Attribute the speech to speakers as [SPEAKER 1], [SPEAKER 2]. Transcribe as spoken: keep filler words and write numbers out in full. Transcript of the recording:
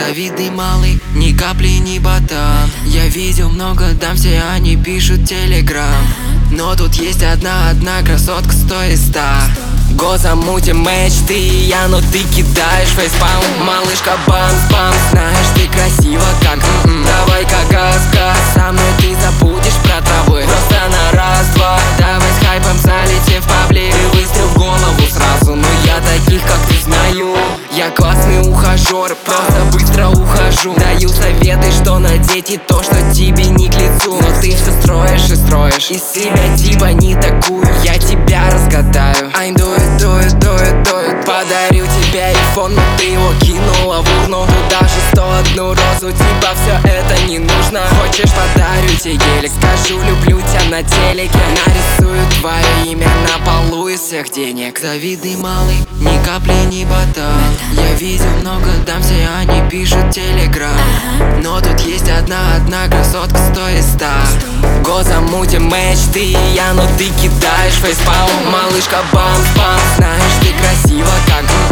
[SPEAKER 1] Завидный малый, ни капли не ботан. Я видел много дам, все они пишут телеграм. Но тут есть одна-одна красотка стоит ста. Го замутим матч, ты и я, но ты кидаешь фейспалм. Малышка бамс-бамс, знаешь, ты красива как м-м. Давай-ка газ-газ, со мной ты забудешь про травы. Просто на раз-два, давай с хайпом залетев поближе. Выстрел в голову сразу, но я таких как ты знаю. Я классный ухажер, просто быстро ухожу. Даю советы, что надеть и то, что тебе не к лицу. Но ты все строишь и строишь из себя типа не такую. Я тебя разгадаю. I do it, do it, do it, do it. Подарю тебе айфон, но ты его кинула в урну. Даже сто одну розу, типа все это не нужно. Хочешь, подарю тебе гелик, скажу люблю тебя на телеке. Нарисую твое имя на полу из всех денег. Завидный малый, ни капли не ботан. Я видел много дам, все они пишут телеграм. Но тут есть одна-одна красотка стоит ста. Го замутим матч, ты и я, но ты кидаешь фейспалм. Малышка бамс-бамс, знаешь, ты красива как